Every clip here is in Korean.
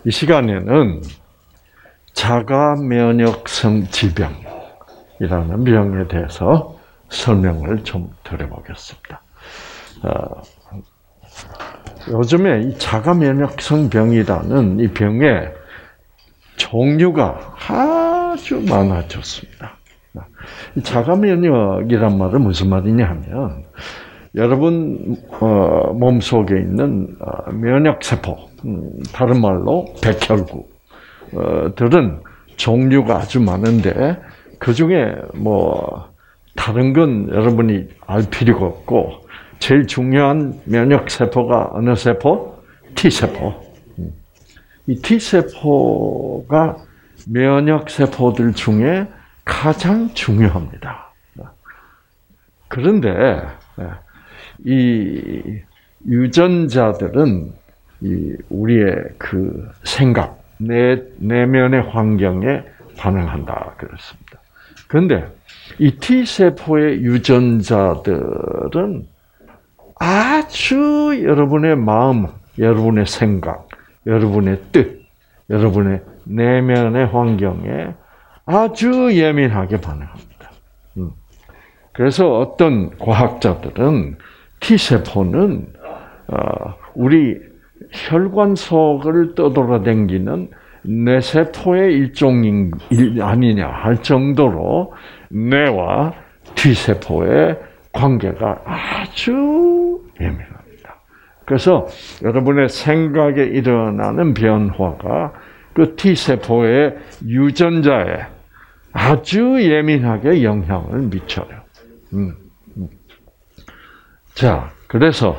이 시간에는 자가 면역성 질병이라는 병에 대해서 설명을 좀 드려보겠습니다. 요즘에 이 자가 면역성 병이라는 이 병의 종류가 아주 많아졌습니다. 이 자가 면역이란 말은 무슨 말이냐 하면 여러분 몸속에 있는 면역세포, 다른 말로 백혈구들은 종류가 아주 많은데 그중에 뭐 다른 건 여러분이 알 필요가 없고 제일 중요한 면역세포가 어느 세포? T세포. 이 T세포가 면역세포들 중에 가장 중요합니다. 그런데 이 유전자들은 우리의 그 생각, 내면의 환경에 반응한다 그랬습니다. 그런데 이 T세포의 유전자들은 아주 여러분의 마음, 여러분의 생각, 여러분의 뜻, 여러분의 내면의 환경에 아주 예민하게 반응합니다. 그래서 어떤 과학자들은 T세포는 우리 혈관 속을 떠돌아다니는 뇌세포의 일종이 아니냐 할 정도로 뇌와 T세포의 관계가 아주 예민합니다. 그래서 여러분의 생각에 일어나는 변화가 그 T세포의 유전자에 아주 예민하게 영향을 미쳐요. 자, 그래서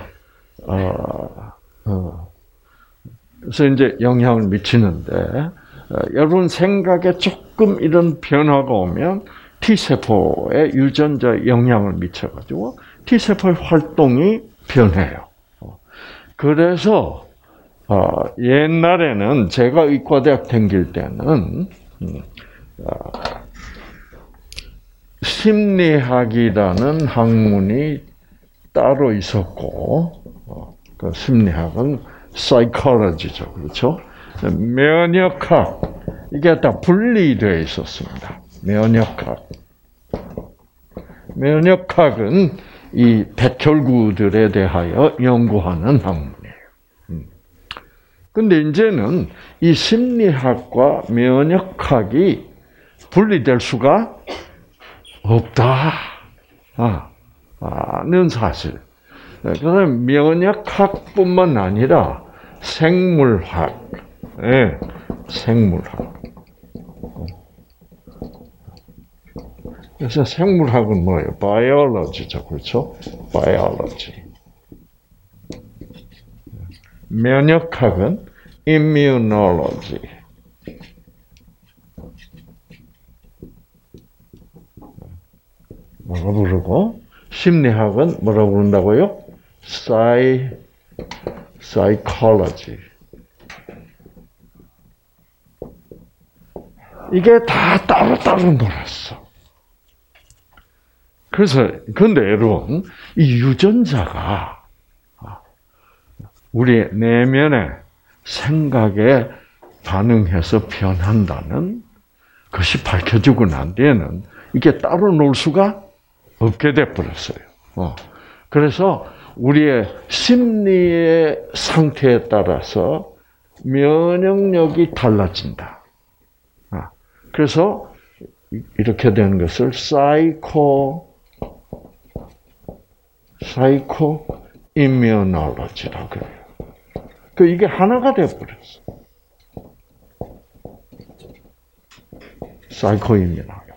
이제 영향을 미치는데 여러분 생각에 조금 이런 변화가 오면 T세포의 유전자에 영향을 미쳐가지고 T세포의 활동이 변해요. 그래서 옛날에는 제가 의과대학 다닐 때는 심리학이라는 학문이 따로 있었고 그 심리학은 psychology죠, 그렇죠? 면역학 이게 다 분리되어 있었습니다. 면역학은 이 백혈구들에 대하여 연구하는 학문이에요. 근데 이제는 이 심리학과 면역학이 분리될 수가 없다는 사실. 그다음 면역학뿐만 아니라 생물학. 그래서 생물학은 뭐예요? 바이올로지죠, 그렇죠? 바이올로지. 면역학은 immunology. 뭐라고 부르고 심리학은 뭐라고 부른다고요? psychology. 이게 다 따로따로 놀았어. 그래서 근데 여러분 이 유전자가 우리의 내면의 생각에 반응해서 변한다는 것이 밝혀지고 난 뒤에는 이게 따로 놀 수가 없게 돼버렸어요. 그래서 우리의 심리의 상태에 따라서 면역력이 달라진다. 그래서 이렇게 되는 것을 사이코임뮤놀로지라고 그래요. 이게 하나가 돼버렸어. 사이코임뮤놀로지.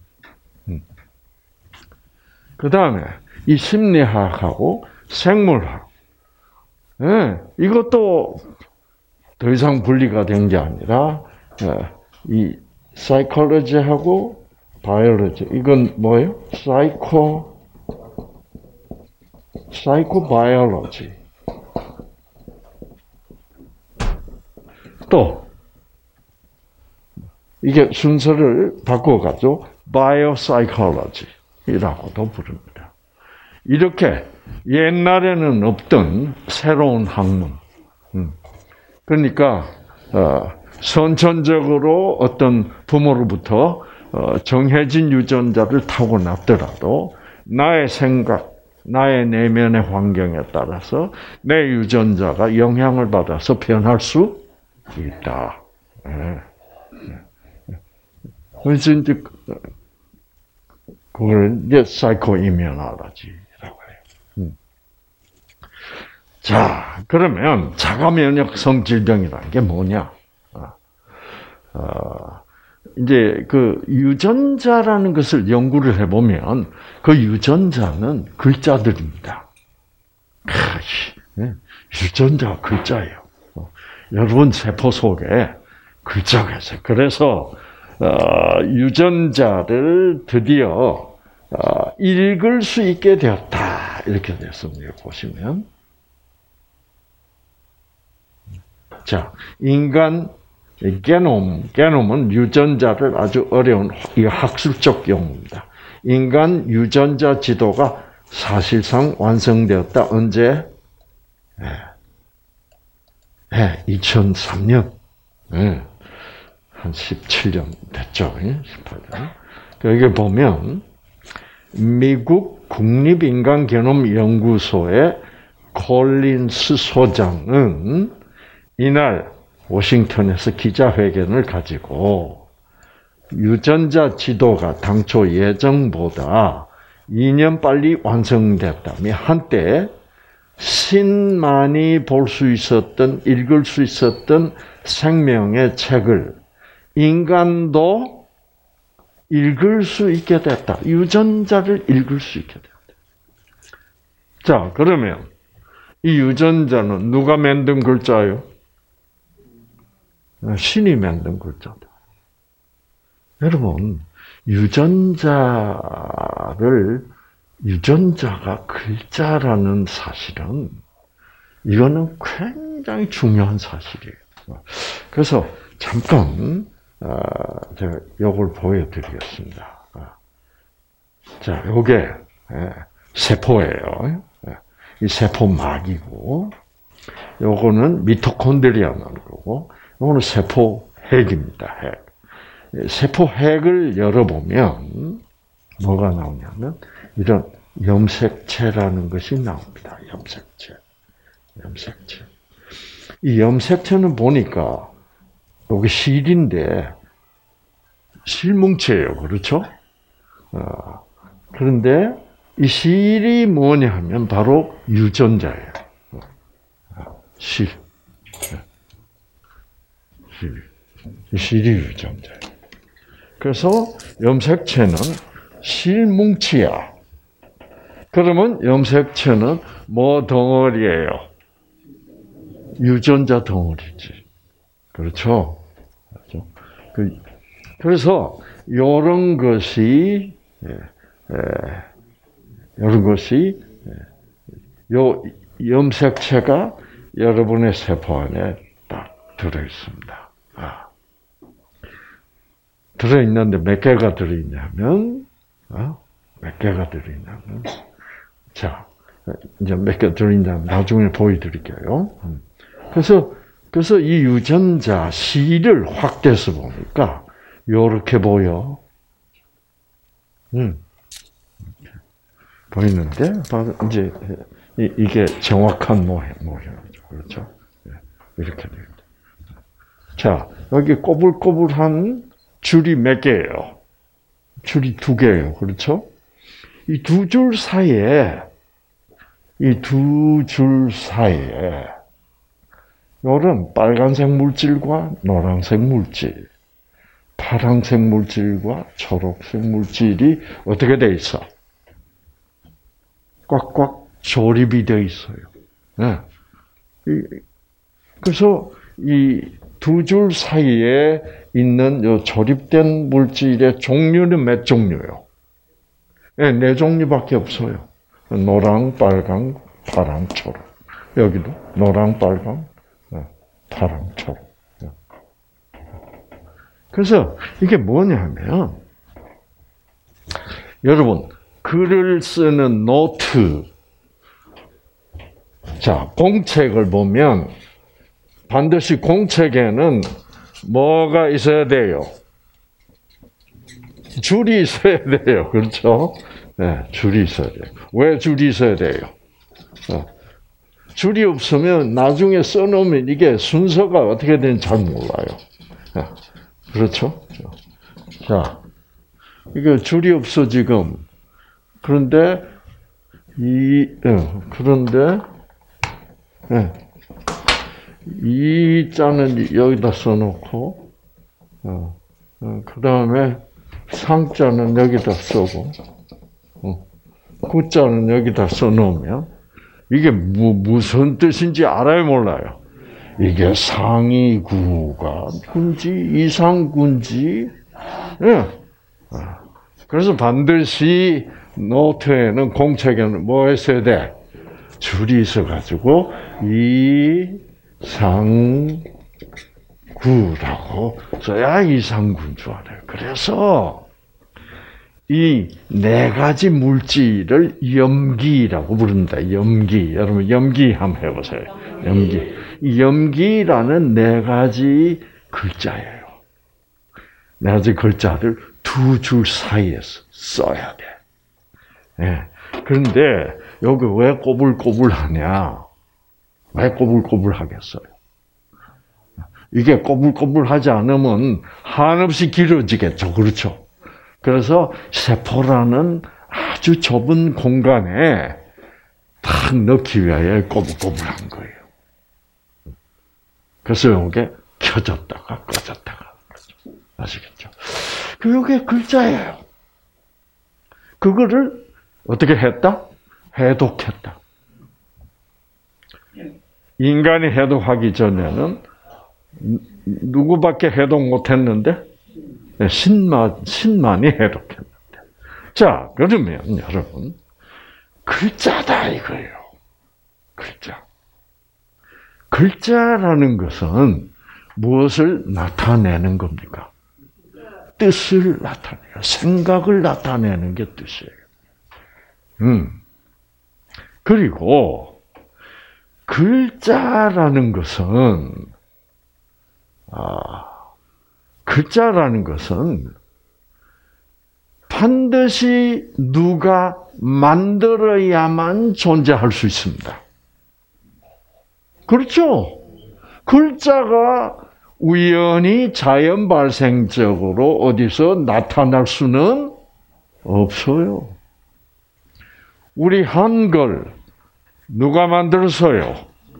그 다음에 이 심리학하고 생물학, 이것도 더 이상 분리가 된 게 아니라 이 사이콜로지하고 바이올로지, 이건 뭐예요? 사이코바이올로지. 또 이게 순서를 바꿔가지고 바이오사이콜로지라고도 부릅니다. 이렇게 옛날에는 없던 새로운 학문. 그러니까 선천적으로 어떤 부모로부터 정해진 유전자를 타고났더라도 나의 생각, 나의 내면의 환경에 따라서 내 유전자가 영향을 받아서 변할 수 있다. 그래서 이제 그걸 이제 사이코 이뮤놀로지라고 해요. 자, 그러면 자가 면역성 질병이라는 게 뭐냐? 이제 그 유전자라는 것을 연구를 해보면 그 유전자는 글자들입니다. 유전자가 글자예요. 여러분 세포 속에 글자가 있어요. 그래서 유전자를 드디어 읽을 수 있게 되었다. 이렇게 됐습니다. 보시면. 자, 인간 게놈은 유전자를 아주 어려운 학술적 용어입니다. 인간 유전자 지도가 사실상 완성되었다. 언제? 2003년. 한 17년 됐죠. 18년. 여기 보면 미국 국립인간게놈연구소의 콜린스 소장은 이날 워싱턴에서 기자회견을 가지고 유전자 지도가 당초 예정보다 2년 빨리 완성됐다며 한때 신만이 볼 수 있었던, 읽을 수 있었던 생명의 책을 인간도 읽을 수 있게 됐다. 유전자를 읽을 수 있게 됐다. 자, 그러면 이 유전자는 누가 만든 글자예요? 신이 만든 글자다. 여러분, 유전자가 글자라는 사실은 이거는 굉장히 중요한 사실이에요. 그래서 잠깐 제가 이걸 보여드리겠습니다. 자, 요게 세포예요. 이 세포막이고, 요거는 미토콘드리아라는 거고, 요거는 세포 핵입니다. 핵. 세포 핵을 열어보면 뭐가 나오냐면 이런 염색체라는 것이 나옵니다. 염색체. 이 염색체는 보니까 여기 실인데 실뭉치예요. 그렇죠? 그런데 이 실이 뭐냐 하면 바로 유전자예요. 실이 유전자예요. 그래서 염색체는 실뭉치야. 그러면 염색체는 뭐 덩어리예요? 유전자 덩어리지. 그렇죠? 그래서 이런 것이 요 염색체가 여러분의 세포 안에 딱 들어 있습니다. 들어 있는데 몇 개가 들어 있냐면 자, 이제 몇 개 들어 있냐면 나중에 보여드릴게요. 그래서 이 유전자 실을 확대해서 보니까 요렇게 보여. 보이는데 바로 이제 이게 정확한 모형이죠. 그렇죠? 이렇게 됩니다. 자, 여기 꼬불꼬불한 줄이 몇 개예요? 줄이 2개예요. 그렇죠? 이 두 줄 사이에 이런 빨간색 물질과 노란색 물질, 파란색 물질과 초록색 물질이 어떻게 돼 있어? 꽉꽉 조립이 돼 있어요. 네. 그래서 이 두 줄 사이에 있는 요 조립된 물질의 종류는 몇 종류요? 네, 4종류밖에 없어요. 노랑, 빨강, 파랑, 초록. 여기도 노랑, 빨강, 파랑, 초록. 그래서 이게 뭐냐면 여러분 글을 쓰는 노트, 자, 공책을 보면 반드시 공책에는 뭐가 있어야 돼요? 줄이 있어야 돼요. 그렇죠? 네, 줄이 있어야 돼요. 왜 줄이 있어야 돼요? 줄이 없으면 나중에 써놓으면 이게 순서가 어떻게 되는지 잘 몰라요. 그렇죠? 자, 이게 줄이 없어 지금. 그런데 이 자는 여기다 써놓고, 그 다음에 상자는 여기다 쓰고, 구자는 여기다 써놓으면 이게 무슨 뜻인지 알아요, 몰라요? 이게 상이구가 군지, 이상군지. 그래서 반드시 노트에는 공책에는 뭐 했어야 돼? 줄이 있어가지고 이상구라고 써야 이상구인 줄 알아요. 그래서 이 네 가지 물질을 염기라고 부른다. 염기. 여러분 염기 한번 해보세요. 염기. 이 염기라는 네 가지 글자예요. 네 가지 글자를 두 줄 사이에서 써야 돼. 네. 그런데 여기 왜 꼬불꼬불하냐? 왜 꼬불꼬불하겠어요? 이게 꼬불꼬불하지 않으면 한없이 길어지겠죠. 그렇죠? 그래서 세포라는 아주 좁은 공간에 딱 넣기 위하여 꼬불꼬불한 거예요. 그래서 이게 켜졌다가 꺼졌다가. 아시겠죠? 그게 글자예요. 그거를 어떻게 했다? 해독했다. 인간이 해독하기 전에는 누구밖에 해독 못했는데? 신만이 해독했는데. 자, 그러면 여러분 글자다 이거예요. 글자. 글자라는 것은 무엇을 나타내는 겁니까? 뜻을 나타내요. 생각을 나타내는 게 뜻이에요. 그리고 글자라는 것은 반드시 누가 만들어야만 존재할 수 있습니다. 그렇죠? 글자가 우연히 자연 발생적으로 어디서 나타날 수는 없어요. 우리 한글 누가 만들었어요?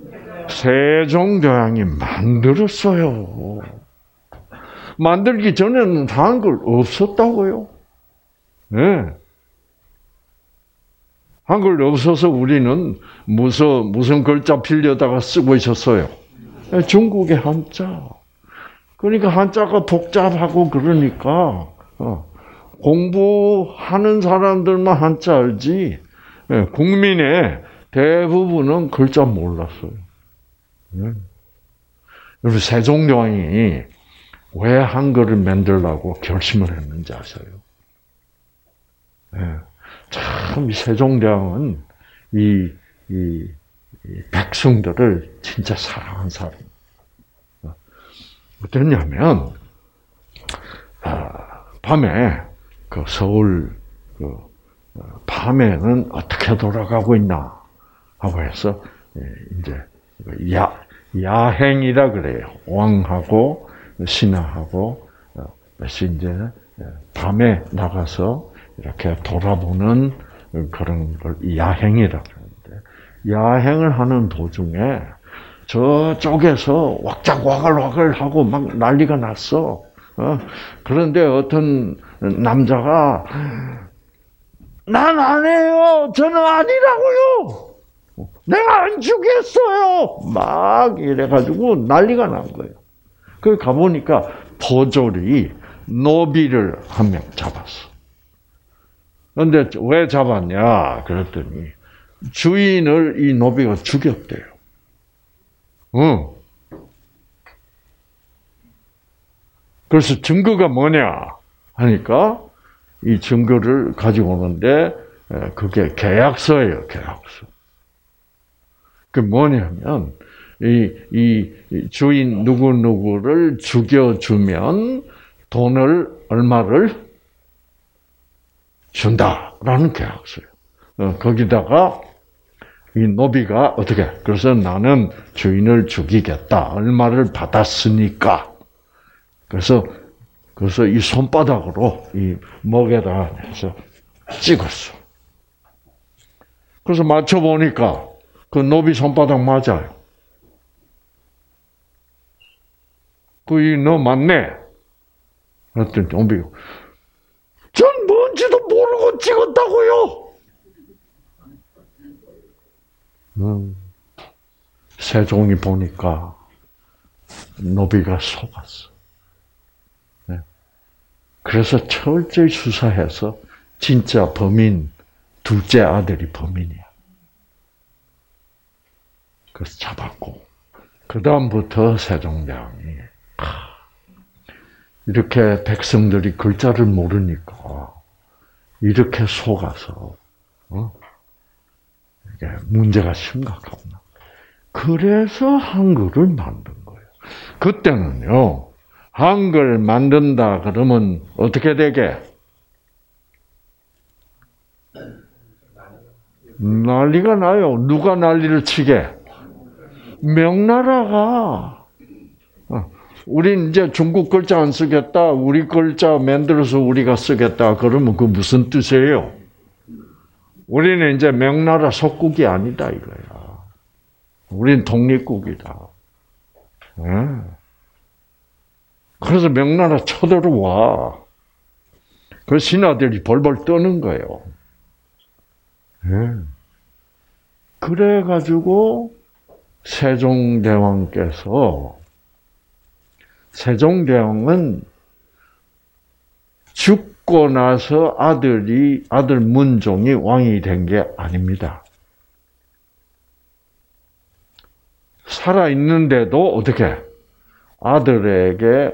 세종대왕이 만들었어요. 만들기 전에는 한글 없었다고요. 네. 한글 없어서 우리는 무슨 글자 빌려다가 쓰고 있었어요? 중국의 한자. 그러니까 한자가 복잡하고 그러니까 공부하는 사람들만 한자 알지 국민의 대부분은 글자 몰랐어요. 여러분 세종대왕이 왜 한글을 만들라고 결심을 했는지 아세요? 참 세종대왕은 이 백성들을 진짜 사랑한 사람이에요. 어땠냐면 밤에 그 서울 밤에는 어떻게 돌아가고 있나 하고 해서 이제 야행이라 그래요. 왕하고 신하하고 이제 밤에 나가서 이렇게 돌아보는 그런 걸 야행이라 그러는데 야행을 하는 도중에 저쪽에서 왁작와글와글 하고 막 난리가 났어. 그런데 어떤 남자가 난 안 해요. 저는 아니라고요. 내가 안 죽였어요. 막 이래가지고 난리가 난 거예요. 그 가보니까 포졸이 노비를 한 명 잡았어. 그런데 왜 잡았냐? 그랬더니 주인을 이 노비가 죽였대요. 그래서 증거가 뭐냐 하니까 이 증거를 가지고 오는데 그게 계약서예요, 계약서. 그 뭐냐면 이 주인 누구누구를 죽여주면 돈을 얼마를 준다라는 계약서예요. 거기다가 이 노비가 어떻게? 그래서 나는 주인을 죽이겠다. 얼마를 받았으니까. 그래서 이 손바닥으로 이 목에다 해서 찍었어. 그래서 맞춰보니까 그 노비 손바닥 맞아요. 너 맞네. 그랬더니 노비가 전 뭔지도 모르고 찍었다고요. 세종이 보니까 노비가 속았어. 네. 그래서 철저히 수사해서 진짜 범인 둘째 아들이 범인이야. 그래서 잡았고 그 다음부터 세종대왕이 이렇게 백성들이 글자를 모르니까 이렇게 속아서 이게 문제가 심각하구나. 그래서 한글을 만든 거예요. 그때는요, 한글 만든다 그러면 어떻게 되게? 난리가 나요. 누가 난리를 치게? 명나라가. 우린 이제 중국 글자 안 쓰겠다. 우리 글자 만들어서 우리가 쓰겠다. 그러면 그 무슨 뜻이에요? 우리는 이제 명나라 속국이 아니다 이거야. 우린 독립국이다. 그래서 명나라 쳐들어와. 그 신하들이 벌벌 떠는 거예요. 그래가지고 세종대왕은 죽고 나서 아들 문종이 왕이 된 게 아닙니다. 살아 있는데도 어떻게 아들에게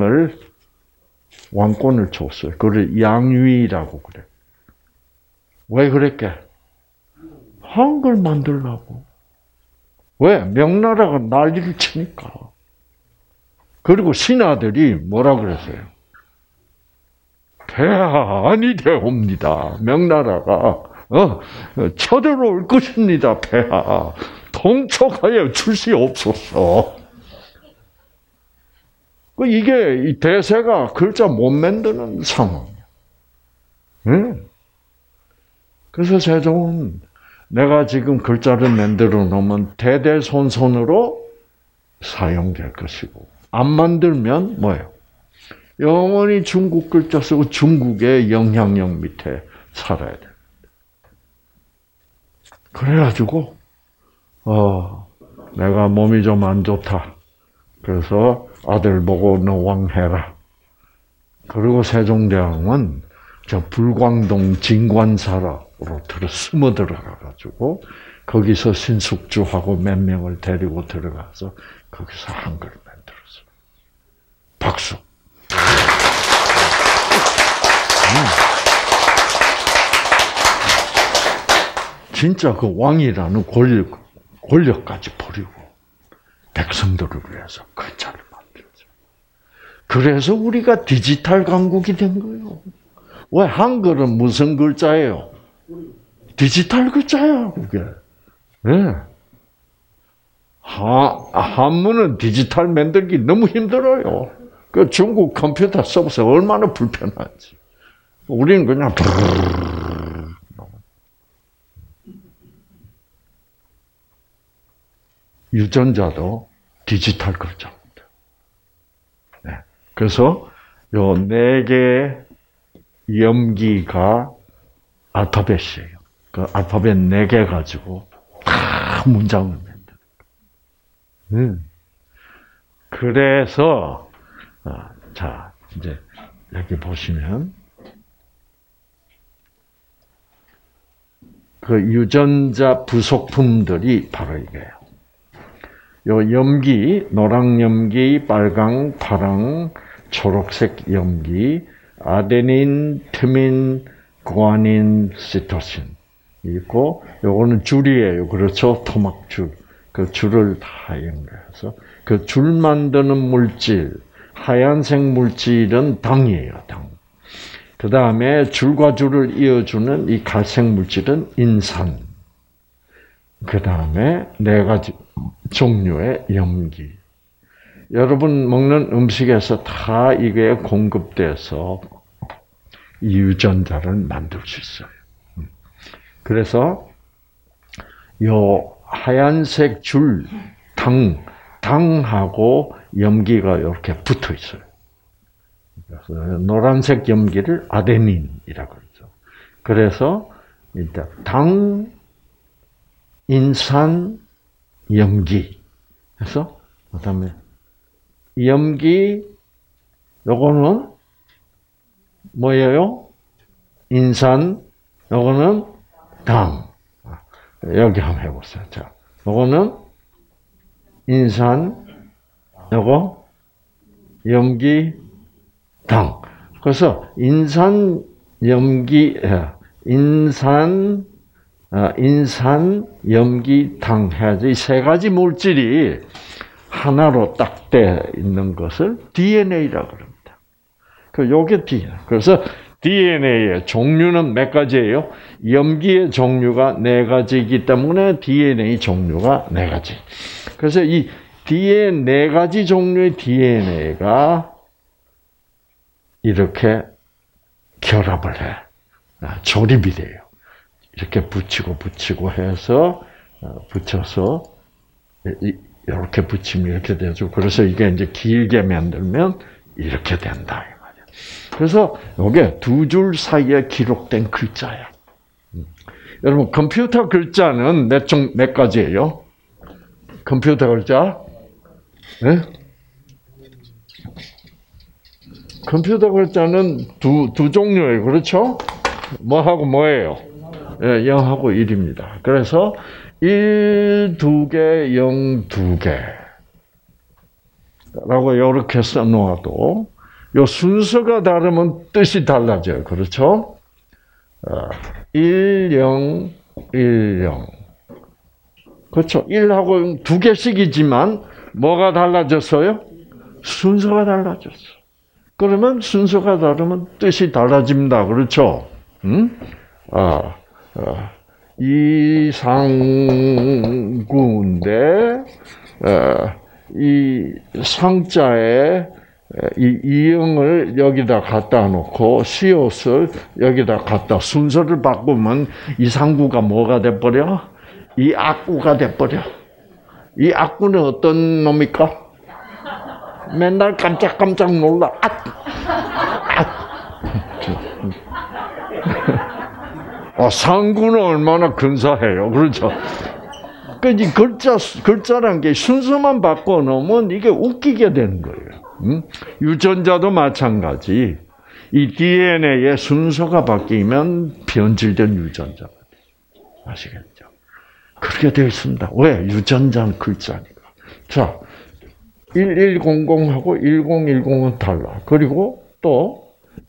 왕권을 줬어요. 그걸 양위라고 그래. 왜 그랬게? 한글 만들라고. 왜? 명나라가 난리를 치니까. 그리고 신하들이 뭐라 그랬어요? 폐하 아니 되옵니다. 명나라가 쳐들어올 것입니다. 폐하 통촉하여 주시옵소서. 이게 이 대세가 글자 못 만드는 상황이야. 그래서 세종은 내가 지금 글자를 만들어 놓으면 대대손손으로 사용될 것이고 안 만들면 뭐예요? 영원히 중국 글자 쓰고 중국의 영향력 밑에 살아야 돼. 그래가지고 내가 몸이 좀 안 좋다. 그래서 아들 보고 너 왕해라. 그리고 세종대왕은 저 불광동 진관사라로 숨어 들어가가지고 거기서 신숙주하고 몇 명을 데리고 들어가서 거기서 한글을 만들었어요. 박수. 진짜 그 왕이라는 권력까지 버리고 백성들을 위해서 글자를 만들었죠. 그래서 우리가 디지털 강국이 된 거예요. 왜? 한글은 무슨 글자예요? 디지털 글자야, 그게. 네. 한문은 디지털 만들기 너무 힘들어요. 그 중국 컴퓨터 써보세요. 얼마나 불편한지. 우리는 그냥 유전자도 디지털 글자입니다. 네. 그래서 요 4개 염기가 알파벳이에요. 그 알파벳 4개 가지고 다 문장을 만들어요. 그래서 자 이제 여기 보시면 그 유전자 부속품들이 바로 이거예요. 요 염기, 노랑 염기, 빨강, 파랑, 초록색 염기, 아데닌, 티민, 구아닌, 시토신 있고, 요거는 줄이에요. 그렇죠? 토막줄. 그 줄을 다 연결해서 그 줄 만드는 물질, 하얀색 물질은 당이에요, 당. 그 다음에 줄과 줄을 이어주는 이 갈색 물질은 인산. 그 다음에 네 가지 종류의 염기. 여러분 먹는 음식에서 다 이게 공급돼서 이 유전자를 만들 수 있어요. 그래서 요 하얀색 줄, 당하고 염기가 이렇게 붙어 있어요. 그래서 노란색 염기를 아데닌이라고 그러죠. 그래서 일단 당, 인산, 염기. 그래서 그다음에 염기 요거는 뭐예요? 인산, 요거는 당. 여기 한번 해보세요. 자, 요거는 인산, 요거 염기, 당. 그래서 인산, 염기, 인산, 염기, 당 해야지. 이 세 가지 물질이 하나로 딱 돼 있는 것을 DNA라고 합니다. 요게 DNA. 그래서 DNA의 종류는 몇 가지예요? 염기의 종류가 네 가지이기 때문에 DNA 종류가 네 가지. 그래서 이 DNA 네 가지 종류의 DNA가 이렇게 결합을 해. 조립이 돼요. 이렇게 붙이고 해서 붙여서 이렇게 붙이면 이렇게 되죠. 그래서 이게 이제 길게 만들면 이렇게 된다 이 말이야. 그래서 이게 두 줄 사이에 기록된 글자야. 여러분 컴퓨터 글자는 몇 가지예요? 컴퓨터 글자? 네? 컴퓨터 글자는 두 종류예요. 그렇죠? 뭐하고 뭐예요? 예, 0하고 1입니다. 그래서 1, 2개, 0, 2개. 라고 이렇게 써놓아도, 요 순서가 다르면 뜻이 달라져요. 그렇죠? 1, 0, 1, 0. 그렇죠? 1하고 2개씩이지만, 뭐가 달라졌어요? 순서가 달라졌어. 그러면 순서가 다르면 뜻이 달라집니다. 그렇죠? 응? 이상구인데, 이 상자에 이 이응을 여기다 갖다 놓고 시옷을 여기다 갖다 순서를 바꾸면 이상구가 뭐가 돼버려? 이 악구가 돼버려. 이 악구는 어떤 놈입니까? 맨날 깜짝깜짝 놀라. 상구는 얼마나 근사해요. 그렇죠? 이 글자란 게 순서만 바꿔놓으면 이게 웃기게 되는 거예요. 유전자도 마찬가지. 이 DNA의 순서가 바뀌면 변질된 유전자가 돼요. 아시겠죠? 그렇게 되어 있습니다. 왜? 유전자는 글자니까. 자, 1100하고 1010은 달라. 그리고 또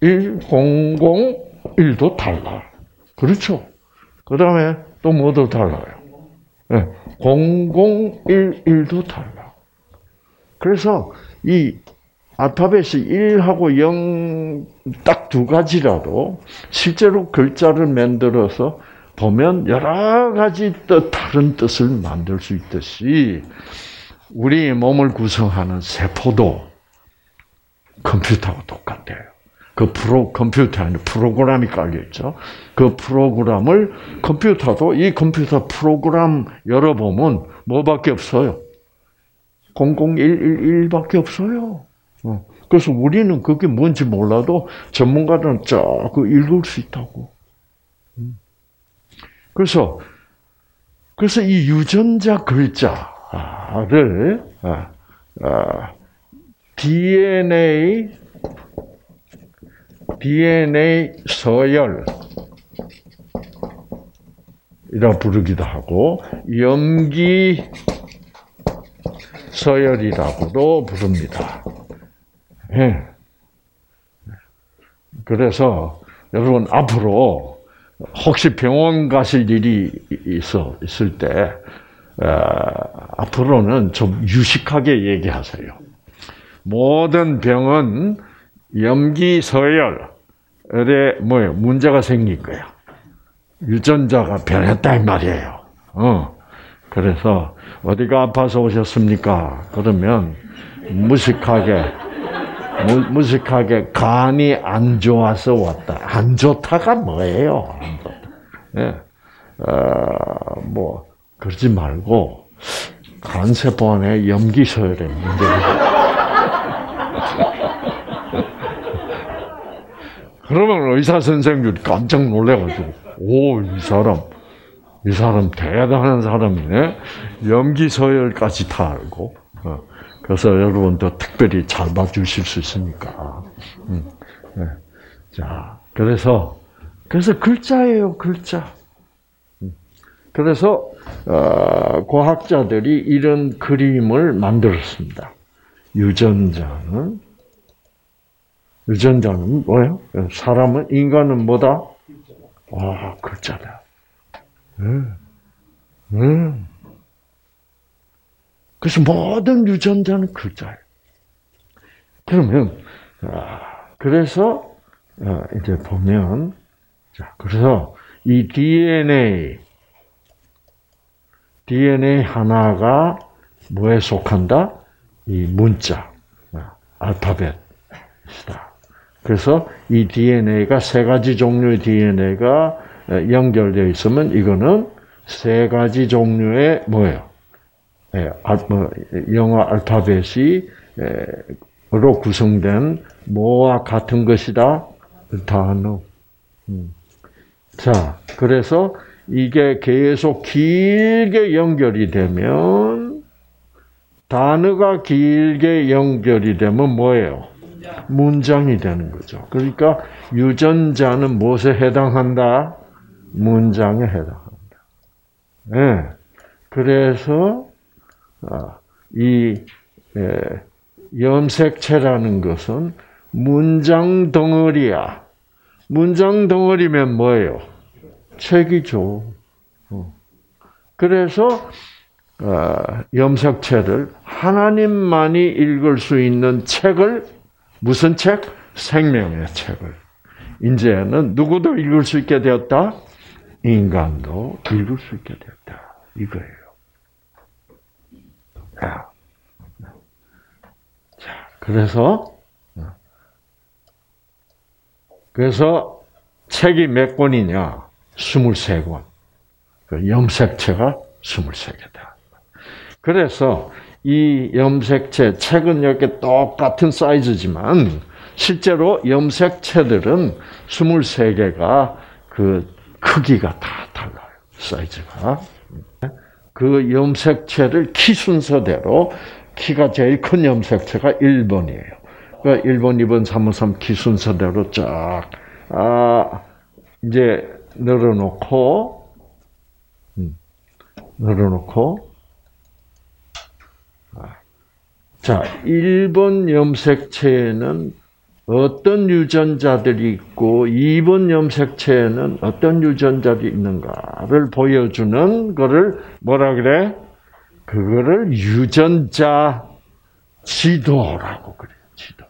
1001도 달라. 그렇죠? 그 다음에 또 뭐도 달라요? 네, 0011도 달라. 그래서 이 알파벳이 1하고 0 딱 두 가지라도 실제로 글자를 만들어서 보면 여러 가지 다른 뜻을 만들 수 있듯이 우리 몸을 구성하는 세포도 컴퓨터와 똑같아요. 컴퓨터 안에 프로그램이 깔려있죠. 그 프로그램을 컴퓨터도 이 컴퓨터 프로그램 열어보면 뭐밖에 없어요? 00111밖에 없어요. 그래서 우리는 그게 뭔지 몰라도 전문가들은 자꾸 읽을 수 있다고. 그래서 이 유전자 글자를 DNA 서열이라 부르기도 하고 염기 서열이라고도 부릅니다. 예. 그래서 여러분 앞으로 혹시 병원 가실 일이 있을 때 앞으로는 좀 유식하게 얘기하세요. 모든 병은 염기서열에 뭐예요? 문제가 생긴 거야. 유전자가 변했다 이 말이에요. 그래서 어디가 아파서 오셨습니까? 그러면 무식하게 간이 안 좋아서 왔다. 안 좋다가 뭐예요? 안 좋다. 예. 뭐 그러지 말고 간세포 안에 염기서열에 문제가. 그러면 의사 선생님들이 깜짝 놀래가지고, 오, 이 사람 대단한 사람이네. 염기서열까지 다 알고. 그래서 여러분도 특별히 잘 봐주실 수 있으니까. 네. 자, 그래서 글자예요, 글자. 그래서 과학자들이 이런 그림을 만들었습니다. 유전자는 뭐예요? 인간은 뭐다? 글자다. 그래서 모든 유전자는 글자예요. 그러면 그래서 이제 보면 그래서 이 DNA 하나가 뭐에 속한다? 이 문자, 알파벳이다. 그래서 이 DNA가 세 가지 종류의 DNA가 연결되어 있으면 이거는 세 가지 종류의 뭐예요? 영어 알파벳이 로 구성된 뭐와 같은 것이다? 단어. 자, 그래서 이게 계속 길게 연결이 되면 단어가 길게 연결이 되면 뭐예요? 문장이 되는 거죠. 그러니까 유전자는 무엇에 해당한다? 문장에 해당한다. 네. 그래서 이 염색체라는 것은 문장 덩어리야. 문장 덩어리면 뭐예요? 책이죠. 그래서 염색체를 하나님만이 읽을 수 있는 책을 무슨 책? 생명의 책을. 이제는 누구도 읽을 수 있게 되었다? 인간도 읽을 수 있게 되었다. 이거예요. 자, 그래서 책이 몇 권이냐? 23권. 염색체가 23개다. 그래서 이 염색체, 책은 이렇게 똑같은 사이즈지만 실제로 염색체들은 23개가 그 크기가 다 달라요. 사이즈가. 그 염색체를 키 순서대로 키가 제일 큰 염색체가 1번이에요. 그러니까 1번, 2번, 3번, 3 키 순서대로 쫙 이제 늘어놓고 자, 1번 염색체에는 어떤 유전자들이 있고 2번 염색체에는 어떤 유전자들이 있는가를 보여주는 거를 뭐라 그래? 그거를 유전자 지도라고 그래요. 지도.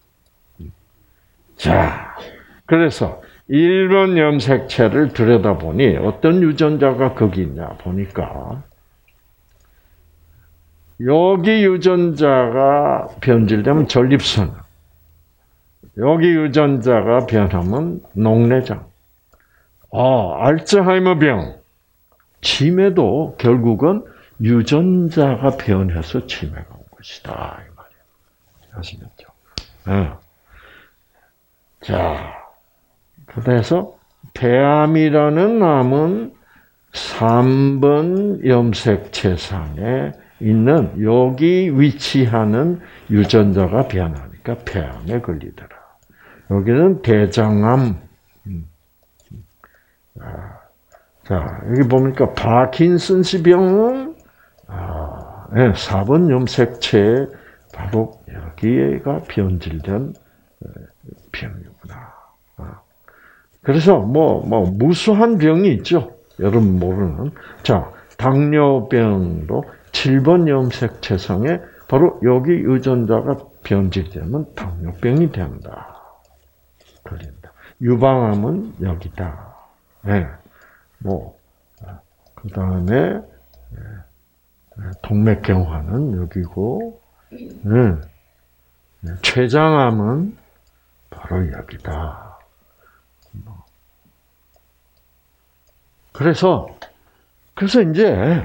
자, 그래서 1번 염색체를 들여다보니 어떤 유전자가 거기 있냐 보니까 여기 유전자가 변질되면 전립선, 여기 유전자가 변하면 녹내장, 알츠하이머병, 치매도 결국은 유전자가 변해서 치매가 온 것이다 이 말이에요. 아시겠죠? 자, 그래서 폐암이라는 암은 3번 염색체상에 있는 여기 위치하는 유전자가 변하니까 폐암에 걸리더라. 여기는 대장암. 자, 여기 보니까 파킨슨스 병은 4번 염색체 바로 여기가 변질된 병이구나. 그래서 뭐 무수한 병이 있죠. 여러분 모르는. 자, 당뇨병도 7번 염색체성에 바로 여기 유전자가 변질되면 당뇨병이 된다. 걸린다. 유방암은 여기다. 네. 그 다음에, 동맥경화는 여기고, 췌장암은 바로 여기다. 그래서 이제,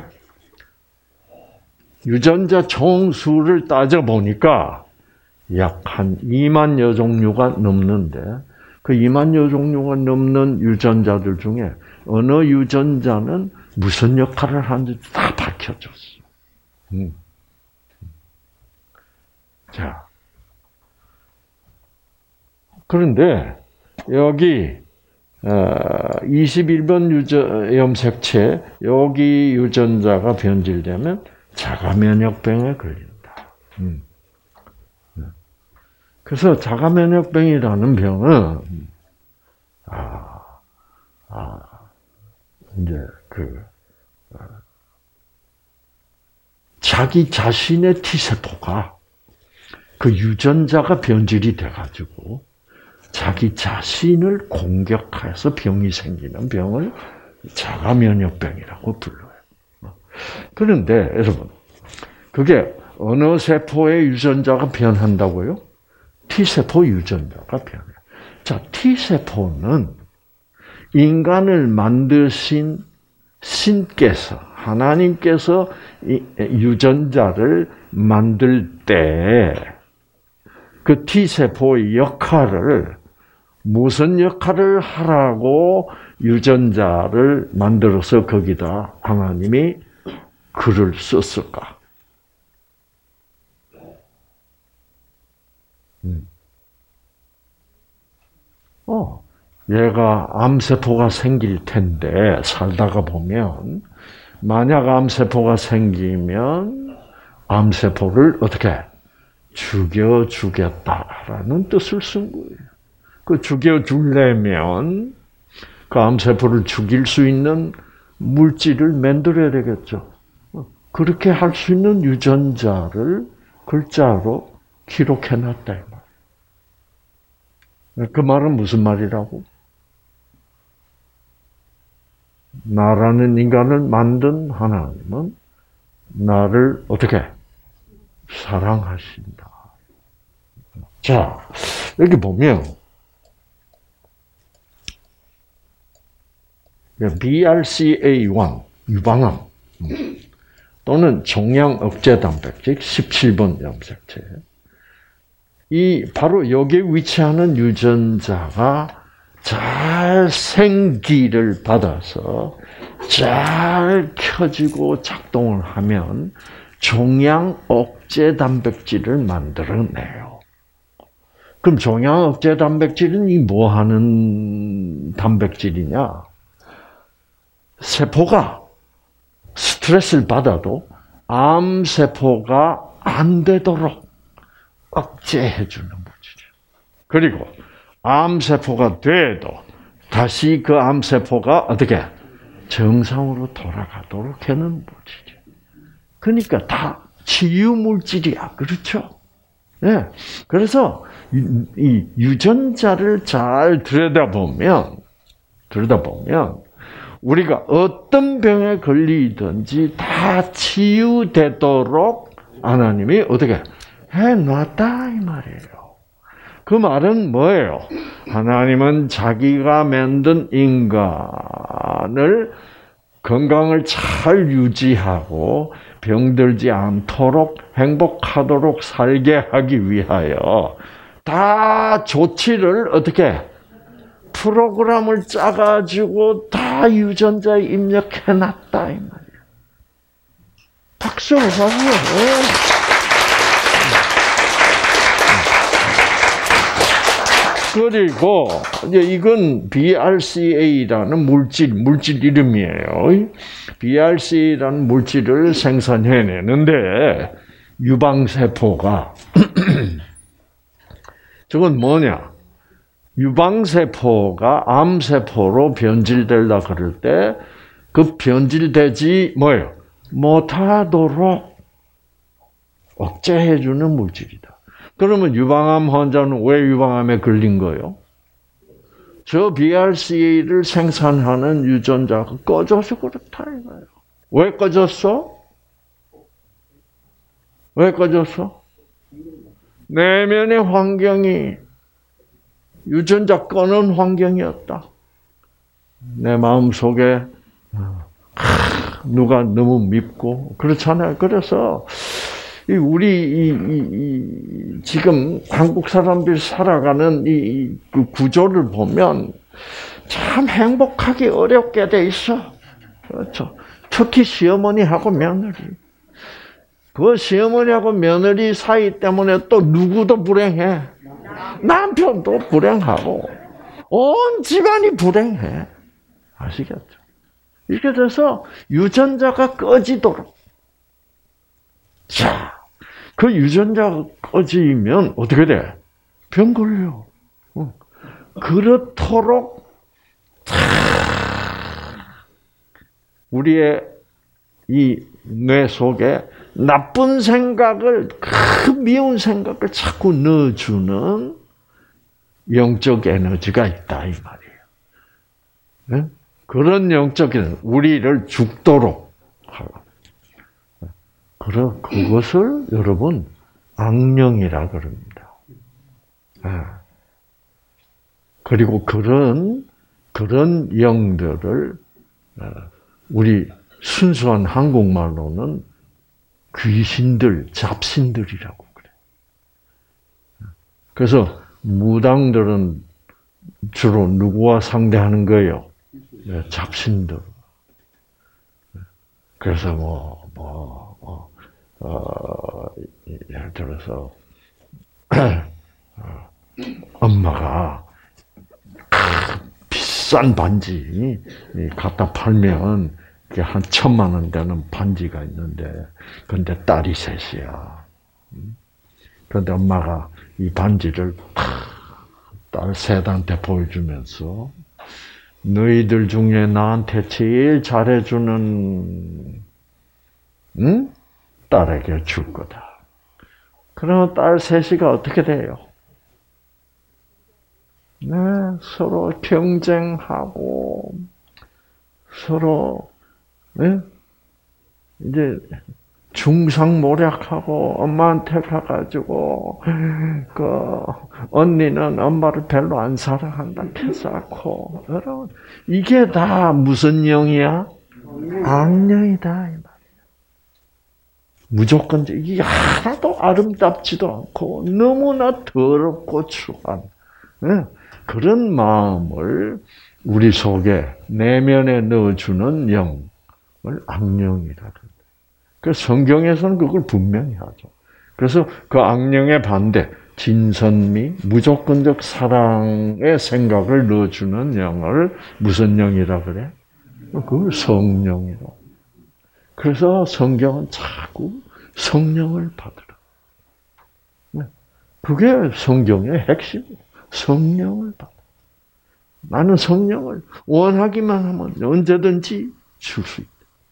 유전자 총수를 따져보니까 약 한 2만여 종류가 넘는데 그 2만여 종류가 넘는 유전자들 중에 어느 유전자는 무슨 역할을 하는지 다 밝혀졌어. 자, 그런데 여기 21번 염색체 여기 유전자가 변질되면 자가면역병에 걸린다. 그래서 자가면역병이라는 병은 이제 자기 자신의 T세포가 그 유전자가 변질이 돼가지고 자기 자신을 공격해서 병이 생기는 병을 자가면역병이라고 불러요. 그런데 여러분, 그게 어느 세포의 유전자가 변한다고요? T세포 유전자가 변해요. 자, T세포는 인간을 만드신 신께서, 하나님께서 유전자를 만들 때 그 T세포의 역할을 무슨 역할을 하라고 유전자를 만들어서 거기다 하나님이 글을 썼을까? 얘가 암세포가 생길 텐데 살다가 보면 만약 암세포가 생기면 암세포를 어떻게 죽여주겠다라는 뜻을 쓴 거예요. 그 죽여주려면 그 암세포를 죽일 수 있는 물질을 만들어야 되겠죠. 그렇게 할 수 있는 유전자를 글자로 기록해놨다. 그 말은 무슨 말이라고? 나라는 인간을 만든 하나님은 나를 어떻게 사랑하신다. 자, 여기 보면 BRCA1 유방암 또는 종양 억제 단백질 17번 염색체. 이 바로 여기에 위치하는 유전자가 잘 생기를 받아서 잘 켜지고 작동을 하면 종양 억제 단백질을 만들어내요. 그럼 종양 억제 단백질은 이 뭐 하는 단백질이냐? 세포가 스트레스를 받아도 암세포가 안 되도록 억제해주는 물질이에요. 그리고 암세포가 돼도 다시 그 암세포가 어떻게 정상으로 돌아가도록 하는 물질이에요. 그러니까 다 치유 물질이야. 그렇죠? 네. 그래서 이 유전자를 잘 들여다보면 우리가 어떤 병에 걸리든지 다 치유되도록 하나님이 어떻게 해놨다 이 말이에요. 그 말은 뭐예요? 하나님은 자기가 만든 인간을 건강을 잘 유지하고 병들지 않도록 행복하도록 살게 하기 위하여 다 조치를 어떻게 프로그램을 짜가지고 다 유전자에 입력해놨다 이 말이에요. 박수. 그리고 이제 이건 BRCA라는 물질 이름이에요. BRCA라는 물질을 생산해내는데 유방세포가 저건 뭐냐? 유방세포가 암세포로 변질되려 그럴 때 그 변질되지 뭐예요? 못하도록 억제해주는 물질이다. 그러면 유방암 환자는 왜 유방암에 걸린 거예요? 저 BRCA를 생산하는 유전자가 꺼져서 그렇다 이거예요. 왜 꺼졌어? 왜 꺼졌어? 내면의 환경이 유전자 꺼는 환경이었다. 내 마음속에 누가 너무 밉고 그렇잖아요. 그래서 우리 지금 한국 사람들이 살아가는 그 구조를 보면 참 행복하기 어렵게 돼 있어. 그렇죠. 특히 시어머니하고 며느리. 그 시어머니하고 며느리 사이 때문에 또 누구도 불행해. 남편도 불행하고 온 집안이 불행해. 아시겠죠? 이렇게 돼서 유전자가 꺼지도록. 자, 그 유전자가 꺼지면 어떻게 돼? 병 걸려. 그렇도록 우리의 이 뇌 속에 나쁜 생각을, 그 미운 생각을 자꾸 넣어주는 영적 에너지가 있다 이 말이에요. 네? 그런 영적 에너지, 우리를 죽도록 하고. 그것을 여러분 악령이라 그럽니다. 그리고 그런 영들을 우리 순수한 한국말로는 귀신들, 잡신들이라고 그래. 그래서 무당들은 주로 누구와 상대하는 거예요? 잡신들. 그래서 예를 들어서 엄마가 비싼 반지 갖다 팔면 한 1,000만 원 되는 반지가 있는데, 근데 딸이 셋이야. 그런데 엄마가 이 반지를 딸 셋한테 보여주면서 너희들 중에 나한테 제일 잘해주는 딸에게 줄 거다. 그러면 딸 셋이가 어떻게 돼요? 네, 서로 경쟁하고 서로 네? 이제 중상모략하고 엄마한테 가가지고 그 언니는 엄마를 별로 안 사랑한다 패싸고 여러분 이게 다 무슨 영이야? 악령이다 이 말이야. 무조건 이게 하나도 아름답지도 않고 너무나 더럽고 추한 그런 마음을 우리 속에 내면에 넣어주는 영. 악령이라 그래요. 그래서 성경에서는 그걸 분명히 하죠. 그래서 그 악령의 반대, 진선미, 무조건적 사랑의 생각을 넣어주는 영을 무슨 영이라 그래? 그걸 성령이라고. 그래서 성경은 자꾸 성령을 받으라. 그게 성경의 핵심이에요. 성령을 받아. 나는 성령을 원하기만 하면 언제든지 줄 수 있다.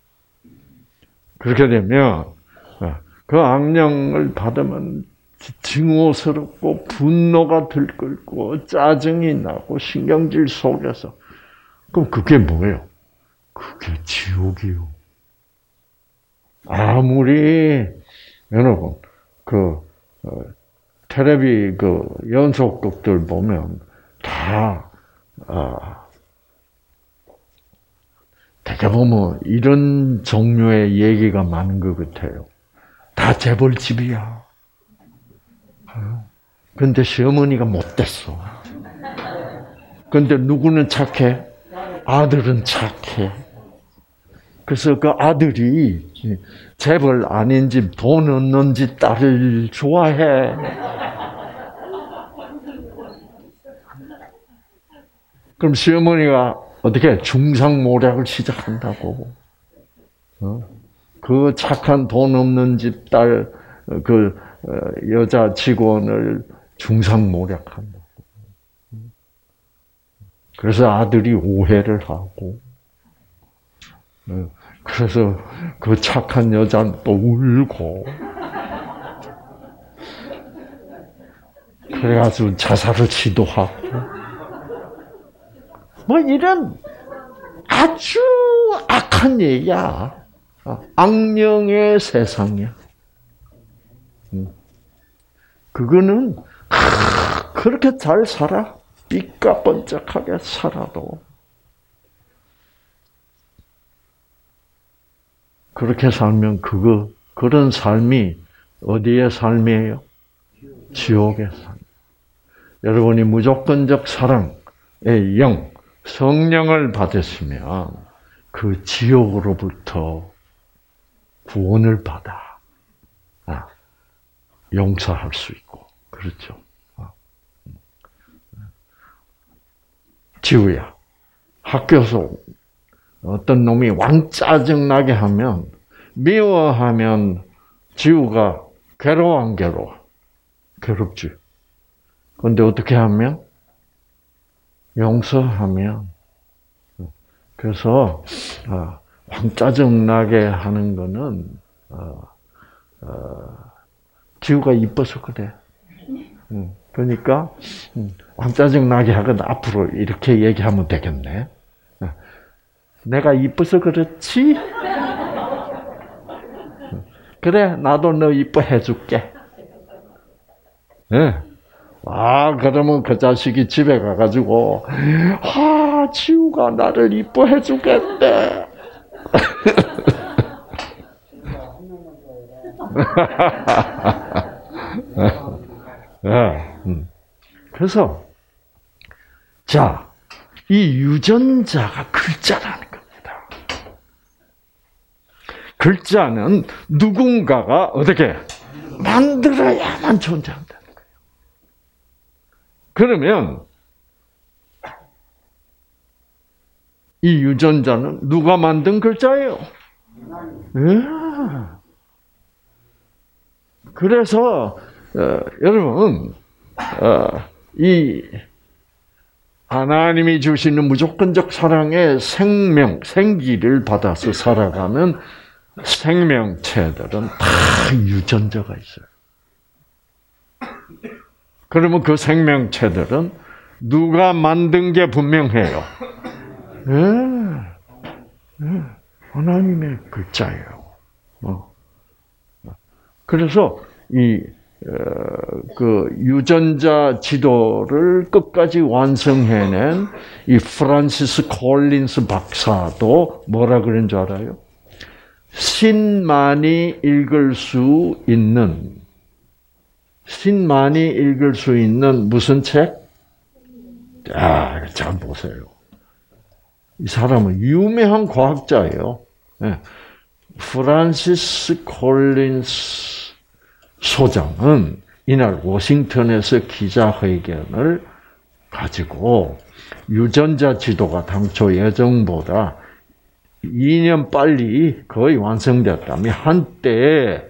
그렇게 되면 그 악령을 받으면 증오스럽고 분노가 들끓고 짜증이 나고 신경질 속에서 그럼 그게 뭐예요? 그게 지옥이요. 아무리 여러분 텔레비 연속극들 보면 다 되게 보면 이런 종류의 얘기가 많은 것 같아요. 다 재벌집이야. 근데 시어머니가 못됐어. 근데 누구는 착해? 아들은 착해. 그래서 그 아들이 재벌 아닌 집, 돈 없는 집 딸을 좋아해. 그럼 시어머니가 어떻게 중상모략을 시작한다고. 그 착한 돈 없는 집 딸, 여자 직원을 중상모략한다고. 그래서 아들이 오해를 하고, 그래서 그 착한 여자는 또 울고 그래가지고 자살을 시도하고 뭐 이런 아주 악한 얘기야. 악령의 세상이야. 그거는 그렇게 잘 살아. 삐까번쩍하게 살아도 그렇게 살면 그런 삶이 어디의 삶이에요? 지옥의 삶. 여러분이 무조건적 사랑의 영, 성령을 받으시면 그 지옥으로부터 구원을 받아 용서할 수 있고 그렇죠. 지우야, 학교에서 어떤 놈이 왕짜증 나게 하면 미워하면 지우가 괴로워 안 괴로워? 괴롭지. 그런데 어떻게 하면? 용서하면. 그래서 왕짜증 나게 하는 거는 지우가 이뻐서 그래. 그러니까 왕짜증 나게 하거든. 앞으로 이렇게 얘기하면 되겠네. 내가 이뻐서 그렇지? 그래, 나도 너 이뻐해 줄게. 네. 그러면 그 자식이 집에 가가지고, 지우가 나를 이뻐해 주겠대. 그래서, 자, 이 유전자가 글자라는 겁니다. 글자는 누군가가 어떻게 만들어야만 존재한다는 거예요. 그러면 이 유전자는 누가 만든 글자예요? 그래서 여러분 이 하나님이 주시는 무조건적 사랑의 생기를 받아서 살아가는 생명체들은 다 유전자가 있어요. 그러면 그 생명체들은 누가 만든 게 분명해요. 하나님의 글자예요. 그래서 그 유전자 지도를 끝까지 완성해낸 이 프란시스 콜린스 박사도 뭐라 그런 줄 알아요? 신만이 읽을 수 있는 무슨 책? 잘 보세요. 이 사람은 유명한 과학자예요. 프란시스 콜린스 소장은 이날 워싱턴에서 기자회견을 가지고 유전자 지도가 당초 예정보다 2년 빨리 거의 완성됐다며 한때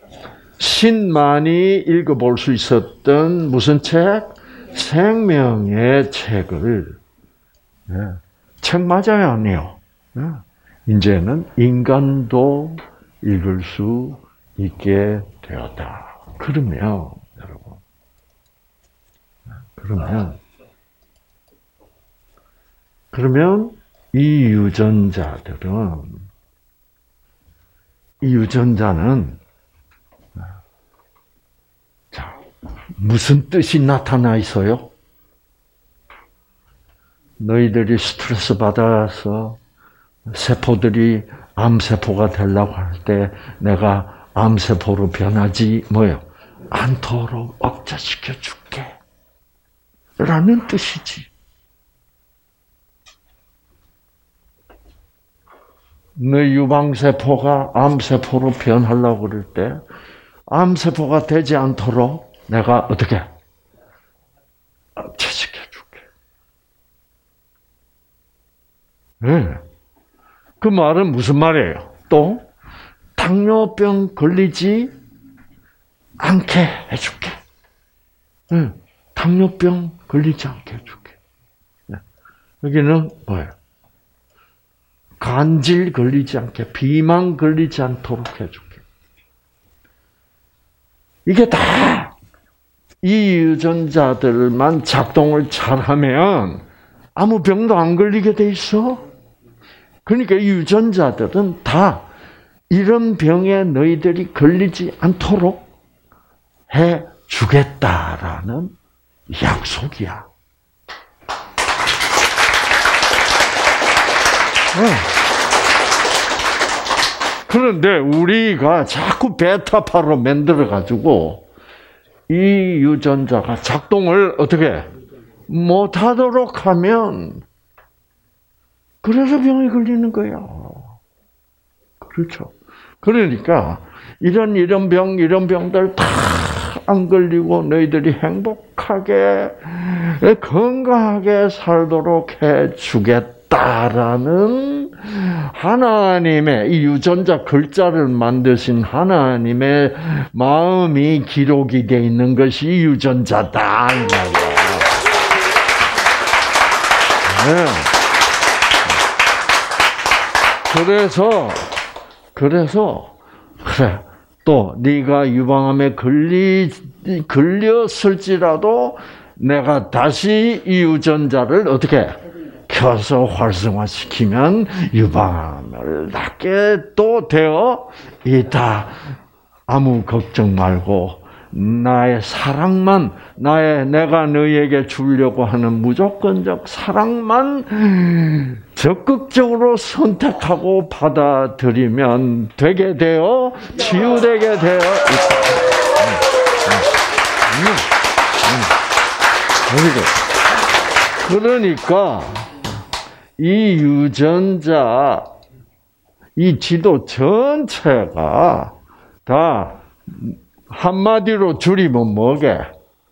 신만이 읽어볼 수 있었던 무슨 책? 생명의 책을 책 맞아요, 아니요? 이제는 인간도 읽을 수 있게 되었다. 그러면 여러분, 그러면 이 유전자는 자, 무슨 뜻이 나타나 있어요? 너희들이 스트레스 받아서 세포들이 암세포가 되려고 할 때 내가 암세포로 변하지 않도록 억제시켜 줄게 라는 뜻이지. 너 유방세포가 암세포로 변하려고 그럴 때 암세포가 되지 않도록 내가 어떻게 억제시켜 줄게. 그 말은 무슨 말이에요? 또 당뇨병 걸리지 않게 해줄게. 당뇨병 걸리지 않게 해줄게. 여기는 뭐예요? 간질 걸리지 않게, 비만 걸리지 않도록 해줄게. 이게 다 이 유전자들만 작동을 잘하면 아무 병도 안 걸리게 돼 있어. 그러니까 이 유전자들은 다 이런 병에 너희들이 걸리지 않도록 해 주겠다라는 약속이야. 그런데 우리가 자꾸 베타파로 만들어가지고 이 유전자가 작동을 어떻게 못하도록 하면 그래서 병이 걸리는 거야. 그렇죠. 그러니까 이런 병들 다 안 걸리고 너희들이 행복하게 건강하게 살도록 해주겠다라는 하나님의 이 유전자 글자를 만드신 하나님의 마음이 기록이 되어 있는 것이 유전자다 이 말이야. 네. 그래서 그래. 또 네가 유방암에 걸렸을지라도 내가 다시 이 유전자를 어떻게 켜서 활성화시키면 유방암을 낫게 또 되어 있다. 아무 걱정 말고 나의 사랑만, 내가 너희에게 주려고 하는 무조건적 사랑만 적극적으로 선택하고 받아들이면 되게 되어 치유되게 되어 있다. 그러니까 이 유전자, 이 지도 전체가 다 한마디로 줄이면 뭐게?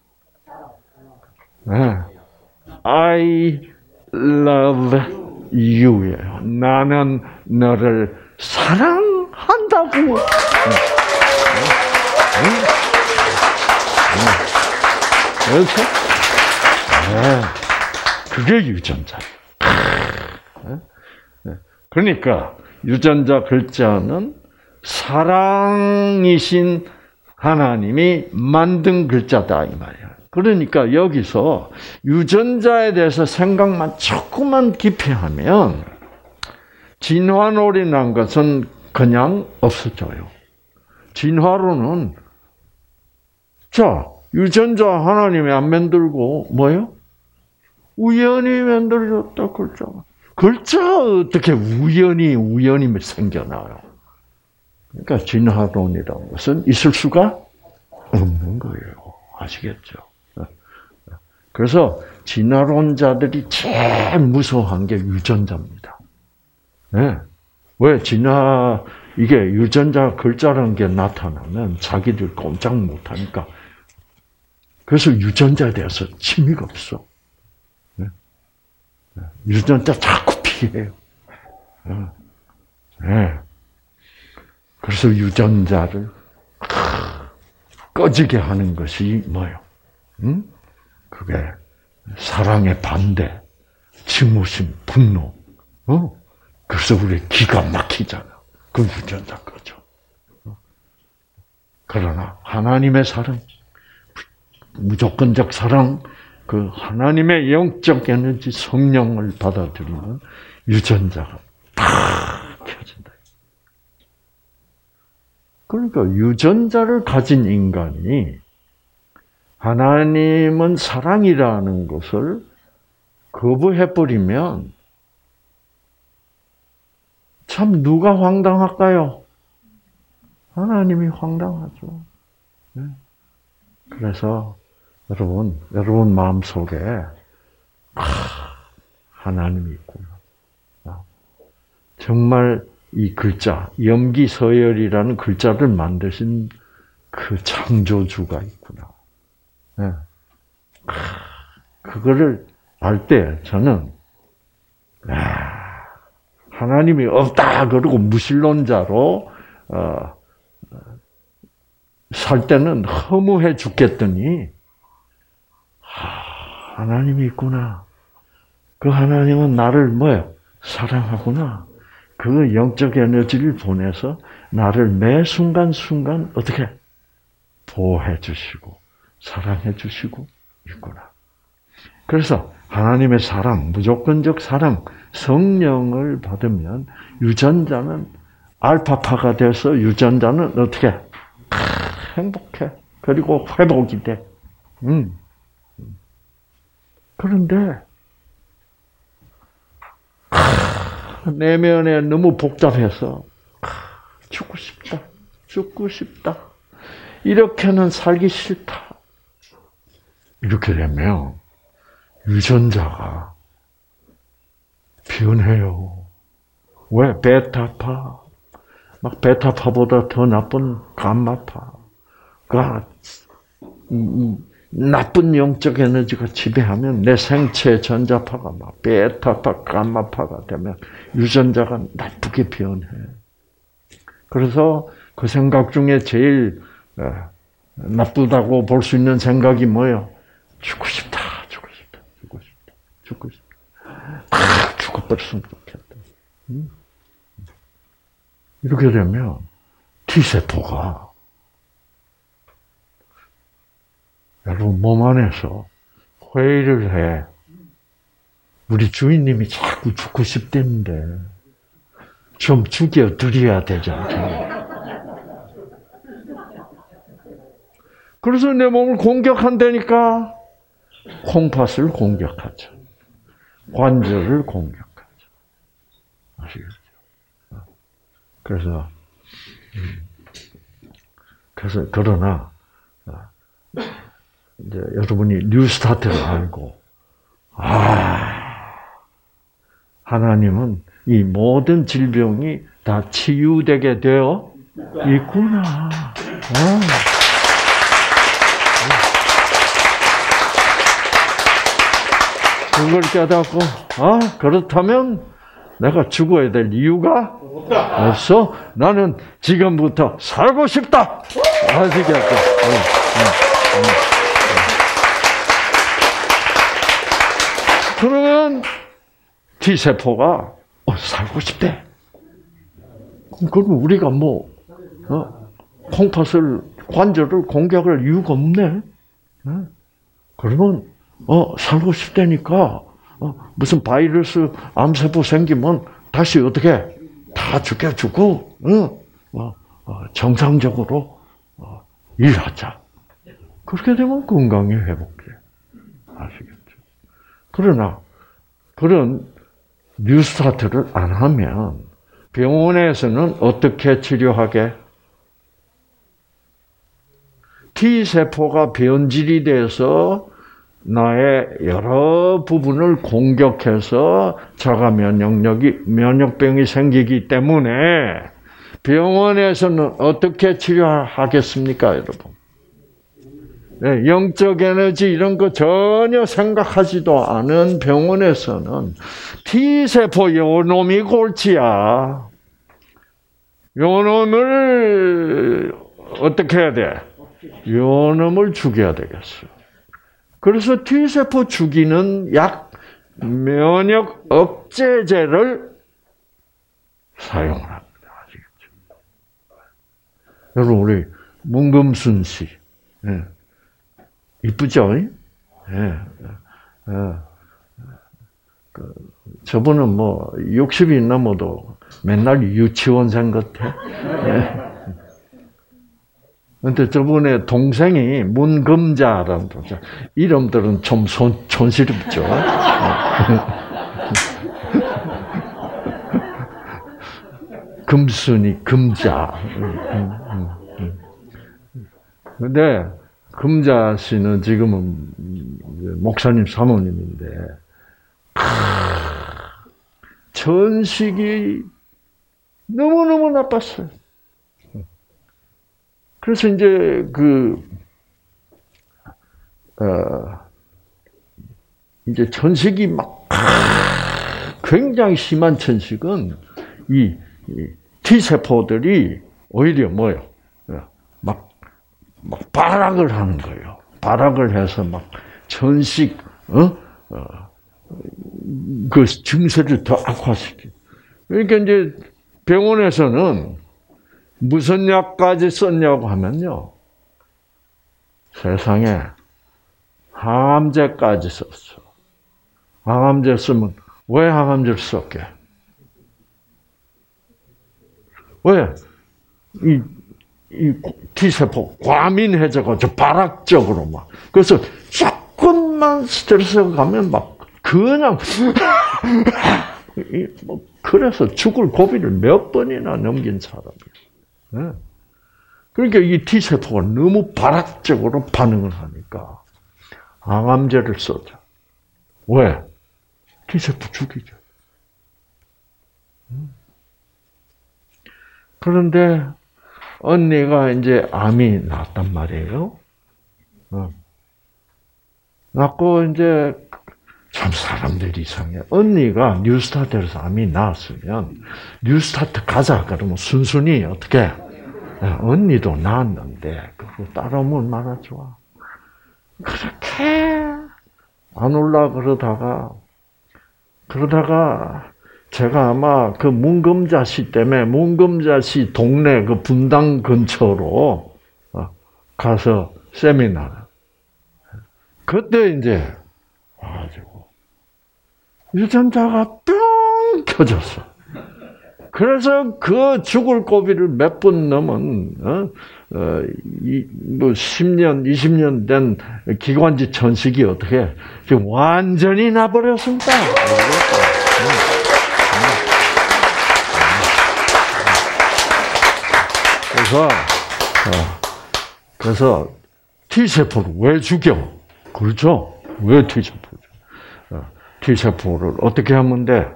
I love you예요. 나는 너를 사랑한다고. 그렇죠? 그게 유전자. 그러니까 유전자 글자는 사랑이신 하나님이 만든 글자다 이 말이야. 그러니까 여기서 유전자에 대해서 생각만 조금만 깊이 하면 진화론이라는 것은 그냥 없어져요. 진화론은 유전자 하나님이 안 만들고 뭐요? 우연히 만들어졌다 글자. 글자 어떻게 우연히 생겨나요? 그러니까 진화론이라는 것은 있을 수가 없는 거예요. 아시겠죠? 그래서 진화론자들이 제일 무서워한 게 유전자입니다. 네. 왜 이게 유전자 글자라는 게 나타나면 자기들 꼼짝 못하니까. 그래서 유전자에 대해서 취미가 없어. 네. 유전자 자꾸 피해요. 네. 그래서 유전자를 꺼지게 하는 것이 뭐예요? 그게 사랑의 반대, 증오심, 분노. 그래서 우리 기가 막히잖아. 그 유전자 꺼져. 그러나 하나님의 사랑, 무조건적 사랑, 그 하나님의 영적 에너지 성령을 받아들이는 유전자가 다 켜진다. 그러니까 유전자를 가진 인간이 하나님은 사랑이라는 것을 거부해버리면 참 누가 황당할까요? 하나님이 황당하죠. 그래서 여러분 마음속에 하나님이 있구나. 정말 이 글자, 염기서열이라는 글자를 만드신 그 창조주가 있구나. 그거를 알 때 저는 하나님이 없다 그러고 무신론자로 살 때는 허무해 죽겠더니 하나님이 있구나. 그 하나님은 나를 뭐예요? 사랑하구나. 그 영적 에너지를 보내서 나를 매 순간순간 어떻게 보호해 주시고 사랑해 주시고 있구나. 그래서 하나님의 사랑, 무조건적 사랑, 성령을 받으면 유전자는 알파파가 돼서 유전자는 어떻게 행복해. 그리고 회복이 돼. 그런데 내면에 너무 복잡해서 죽고 싶다. 이렇게는 살기 싫다. 이렇게 되면 유전자가 변해요. 왜? 베타파. 막 베타파보다 더 나쁜 감마파가 나쁜 영적 에너지가 지배하면 내 생체 전자파가 막 베타파, 감마파가 되면 유전자가 나쁘게 변해. 그래서 그 생각 중에 제일 나쁘다고 볼 수 있는 생각이 뭐예요? 죽고 싶다. 죽어버렸으면 좋겠다. 이렇게 되면 T세포가 여러분 몸 안에서 회의를 해. 우리 주인님이 자꾸 죽고 싶대는데 좀 죽여드려야 되지 않겠냐. 그래서 내 몸을 공격한다니까 콩팥을 공격하죠. 관절을 공격하죠. 아시겠죠? 그러나 이제 여러분이 뉴스타트를 알고 하나님은 이 모든 질병이 다 치유되게 되어 있구나. 그걸 깨닫고 그렇다면 내가 죽어야 될 이유가 없어. 나는 지금부터 살고 싶다. 아시겠죠? 그러면 T세포가 살고 싶대. 그럼 우리가 콩팥을 관절을 공격할 이유가 없네. 그러면 살고 싶다니까 무슨 바이러스 암세포 생기면 다시 어떻게 다 죽여주고 정상적으로 일하자. 그렇게 되면 건강이 회복돼. 아시겠죠? 그러나 그런 뉴스타트를 안 하면 병원에서는 어떻게 치료하게? T세포가 변질이 돼서 나의 여러 부분을 공격해서 자가 면역병이 생기기 때문에 병원에서는 어떻게 치료하겠습니까, 여러분? 네, 영적 에너지 이런 거 전혀 생각하지도 않은 병원에서는 T세포 요놈이 골치야. 요놈을 어떻게 해야 돼? 요놈을 죽여야 되겠어. 그래서 T세포 죽이는 약, 면역 억제제를 사용을 합니다. 아시겠죠? 여러분, 우리 문금순 씨. 예. 이쁘죠? 예. 저분은 60이 넘어도 맨날 유치원생 같아. 예. 근데 저분의 동생이 문금자라는 동생. 이름들은 좀 촌스럽죠. 금순이, 금자. 근데 금자 씨는 지금은 목사님 사모님인데 전식이 너무너무 나빴어요. 그래서 이제 이제 천식이 굉장히 심한 천식은 이 T세포들이 오히려 뭐예요? 막 발악을 하는 거예요. 발악을 해서 천식, 그 증세를 더 악화시키고. 그러니까 이제 병원에서는 무슨 약까지 썼냐고 하면요. 세상에 항암제까지 썼어. 항암제 쓰면 왜 항암제를 썼게? 왜? 이 T세포 과민해져가지고 발악적으로 막. 그래서 조금만 스트레스가 가면 막 그냥 그래서 죽을 고비를 몇 번이나 넘긴 사람이에요. 그러니까 이 T세포가 너무 발악적으로 반응을 하니까 항암제를 써자. 왜? T세포 죽이죠. 그런데 언니가 이제 암이 났단 말이에요. 낳고 이제 참 사람들이 이상해. 언니가 뉴스타트에서 암이 나왔으면 뉴스타트 가자 그러면 순순히 어떻게? 언니도 낳았는데 그거 따라오면 얼마나 좋아. 그렇게 안 올라 그러다가 제가 아마 그 문금자씨 때문에 문금자씨 동네 그 분당 근처로 가서 세미나를. 그때 이제 와가지고 유전자가 뿅 켜졌어. 그래서 그 죽을 고비를 몇 번 넘은 뭐 10년, 20년 된 기관지 천식이 어떻게 지금 완전히 나버렸습니다. 그래서 T세포를 왜 죽여? 그렇죠? 왜 T세포를? T세포를 어떻게 하면 돼?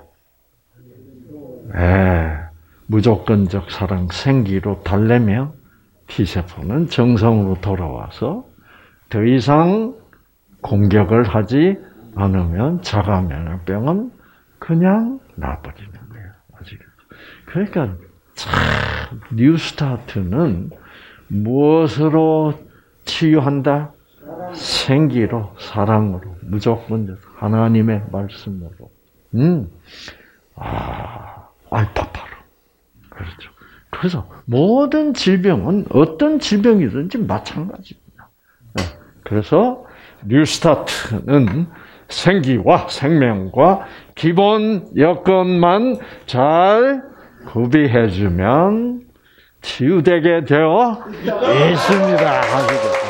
무조건적 사랑 생기로 달래면 T세포는 정상으로 돌아와서 더 이상 공격을 하지 않으면 자가 면역병은 그냥 나버리는 거예요. 아시겠죠? 그러니까 참 뉴스타트는 무엇으로 치유한다? 생기로, 사랑으로, 무조건 하나님의 말씀으로. 알파파로. 그렇죠. 그래서 모든 질병은 어떤 질병이든지 마찬가지입니다. 그래서 뉴스타트는 생기와 생명과 기본 여건만 잘 구비해주면 치유되게 되어 있습니다.